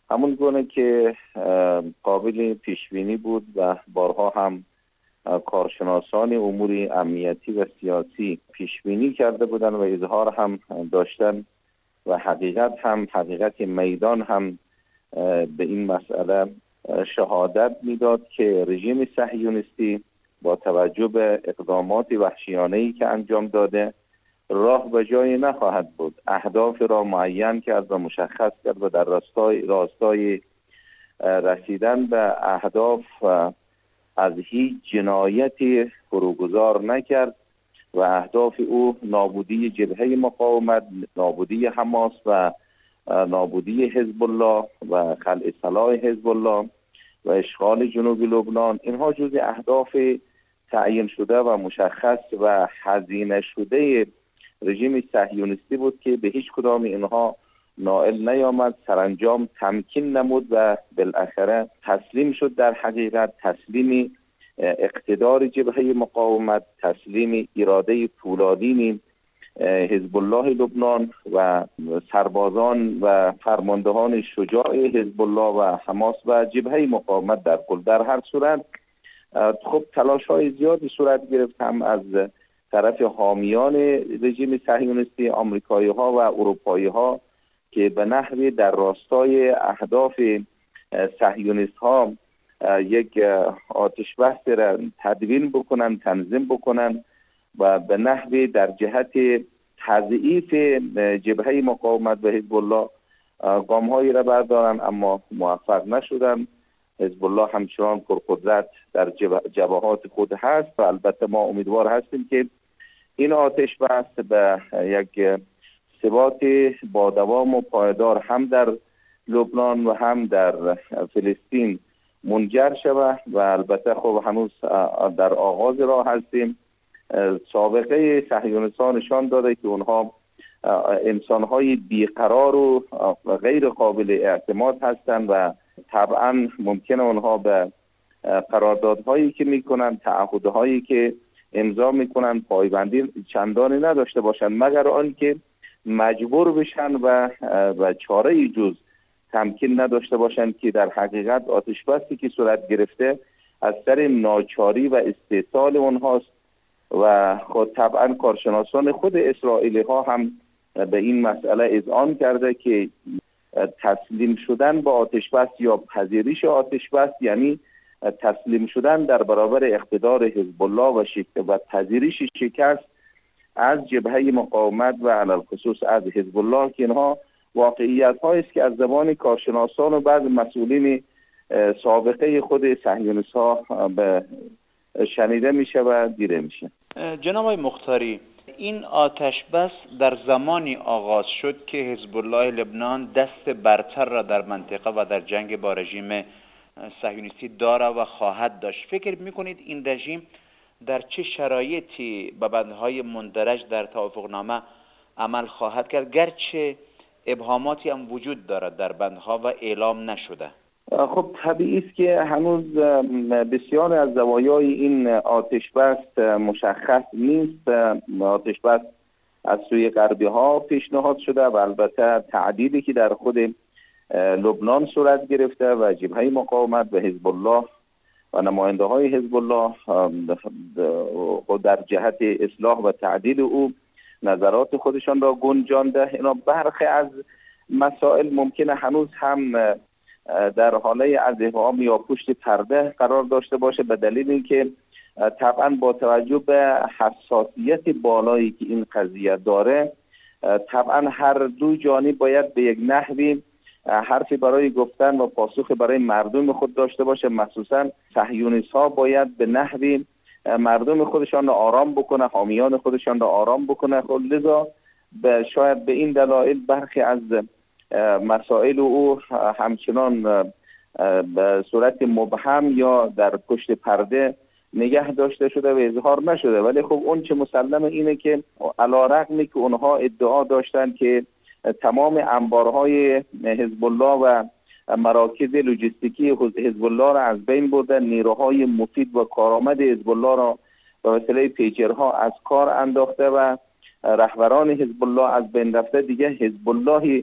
همون گونه که قابل پیشبینی بود و بارها هم کارشناسان امور امنیتی و سیاسی پیشبینی کرده بودن و اظهار هم داشتن و حقیقت میدان هم به این مسئله شهادت میداد که رژیم صهیونیستی با توجه به اقدامات وحشیانه‌ای که انجام داده راه به جایی نخواهد بود. اهداف را معین کرد و مشخص کرد و در راستای رسیدن به اهداف از هیچ جنایتی فروگذار نکرد و اهداف او نابودی جبهه مقاومت، نابودی حماس و نابودی حزب الله و خلع سلاح حزب الله و اشغال جنوب لبنان، اینها جزء اهداف تعیین شده و مشخص و هزینه شده رژیم صهیونیستی بود که به هیچ کدام اینها نائل نیامد. سرانجام تمکین نمود و بالاخره تسلیم شد. در حقیقت تسلیم اقتدار جبهه مقاومت، تسلیم اراده پولادین حزب الله لبنان و سربازان و فرماندهان شجاع حزب الله و حماس و جبهه مقاومت در کل. در هر صورت خب تلاش‌های زیادی صورت گرفت، هم از طرف حامیان رژیم صهیونیستی آمریکایی‌ها و اروپایی‌ها که به نحوی در راستای اهداف صهیونیست‌ها یک آتش بس را تدوین بکنن، تنظیم بکنن و به نحوی در جهت تضعیف جبهه مقاومت و حزب الله گام‌هایی را بردارن، اما موفق نشدن. حزب الله همچنان پرقدرت در جبهات خود هست و البته ما امیدوار هستیم که این آتش بس به یک ثبات با دوام و پایدار هم در لبنان و هم در فلسطین منجر شود و البته خب هنوز در آغاز راه هستیم. سابقه صهیونیست‌ها نشان داده که اونها انسان‌های بیقرار و غیر قابل اعتماد هستند و طبعا ممکنه اونها به قراردادهایی که میکنن، تعهدهایی که امضا میکنن پایبندی چندانی نداشته باشند، مگر آنکه مجبور بشن و چاره جز تمکین نداشته باشند که در حقیقت آتش بسی که صورت گرفته از سر ناچاری و استحصال اونهاست و خود طبعا کارشناسان خود اسرائیلی ها هم به این مسئله اذعان کرده که تسلیم شدن با آتش بس یا پذیرش آتش بس یعنی تسلیم شدن در برابر اقتدار حزب الله و پذیرش شکست از جبهه مقاومت و علل خصوص از حزب الله که اینها واقعیت هایی است که از زبان کارشناسان و بعض مسئولین سابقه خود صهیونیست ها به شنیده میشه و دیده میشه. جناب آقای مختاری، این آتش بس در زمانی آغاز شد که حزب الله لبنان دست برتر را در منطقه و در جنگ با رژیم صهیونیستی داره و خواهد داشت. فکر میکنید این رژیم در چه شرایطی به بندهای مندرج در توافقنامه عمل خواهد کرد، گرچه ابهاماتی هم وجود دارد در بندها و اعلام نشده؟ خب طبیعی است که هنوز بسیار از زوایای این آتش بس مشخص نیست. آتش بس از سوی غربی ها پیشنهاد شده و البته تعدیلی که در خود لبنان صورت گرفته و جبهه مقاومت و حزب الله و نماینده های حزب الله در جهت اصلاح و تعدیل او نظرات خودشان را گنجانده. اینا برخی از مسائل ممکنه هنوز هم در حاله از ابهام یا پشت پرده قرار داشته باشه، به دلیل اینکه طبعا با توجه به حساسیت بالایی که این قضیه داره طبعا هر دو جانب باید به یک نحوی حرفی برای گفتن و پاسخ برای مردم خود داشته باشه. مخصوصا صهیونیست ها باید به نحوی مردم خودشان را آرام بکنه، حامیان خودشان را آرام بکنه. خب لذا شاید به این دلایل برخی از مسائل او همچنان به صورت مبهم یا در پشت پرده نگه داشته شده و اظهار نشده. ولی خب اون چه مسلم اینه که علیرغمی که اونها ادعا داشتن که تمام انبارهای حزب الله و مراکز لوجستیکی حزب الله را از بین بردن، نیروهای مفید و کارآمد حزب الله را به وسیله پیجرها از کار انداخته و رهبران حزب الله از بین رفته، دیگه حزب الله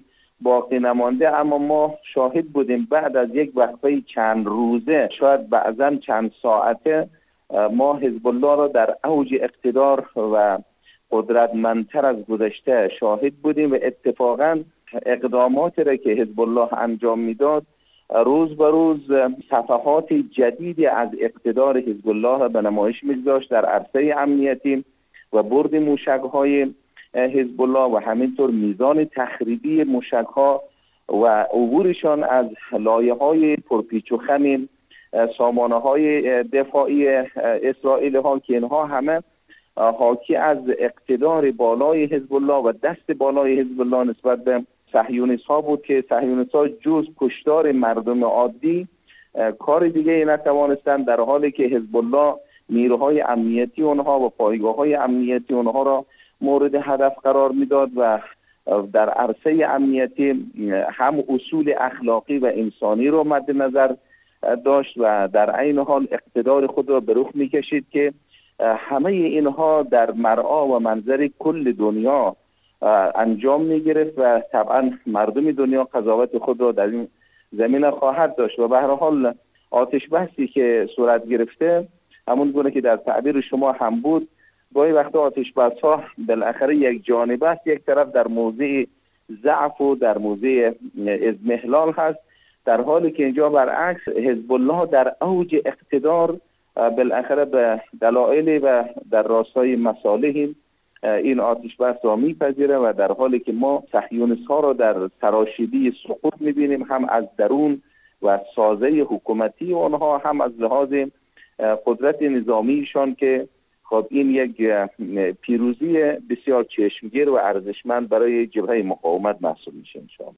باقی نمانده، اما ما شاهد بودیم بعد از یک وقفه چند روزه، شاید بعضا چند ساعته، ما حزب الله را در اوج اقتدار و قدرتمندتر از گذشته شاهد بودیم و اتفاقا اقداماتی را که حزب الله انجام میداد روز به روز صفحات جدیدی از اقتدار حزب الله را به نمایش می‌گذاشت در عرصه امنیتی و برد موشک‌های حزب الله و همینطور میزان تخریبی موشک‌ها و عبورشان از لایه‌های پرپیچ و خم سامانه‌های دفاعی اسرائیل ها که اینها همه حاکی از اقتدار بالای حزب الله و دست بالای حزب الله نسبت به صهیونیست ها بود که صهیونیست ها جز کشتار مردم عادی کار دیگه ای نتوانستند، در حالی که حزب الله نیروهای امنیتی اونها و پایگاه‌های امنیتی اونها را مورد هدف قرار میداد و در عرصه امنیتی هم اصول اخلاقی و انسانی را مد نظر داشت و در عین حال اقتدار خود را به رخ میکشید که همه اینها در مرعا و منظر کل دنیا انجام میگرفت و طبعا مردم دنیا قضاوت خود را در این زمینه خواهد داشت. و به هر حال آتش بحثی که صورت گرفته همون گونه که در تعبیر شما هم بود، گاهی وقتا آتش بحث ها بالاخره یک جانبه است، یک طرف در موضع ضعف و در موضع اضمحلال هست، در حالی که اینجا برعکس حزب الله در اوج اقتدار بالاخره به دلایل و در راستای مصالح این آتش بس را میپذیره و در حالی که ما صهیونیست ها را در تراشیدی سقوط میبینیم، هم از درون و سازه حکومتی اونها، هم از لحاظ قدرت نظامیشان که خب این یک پیروزی بسیار چشمگیر و ارزشمند برای جبهه مقاومت محسوب میشه. انشاءالله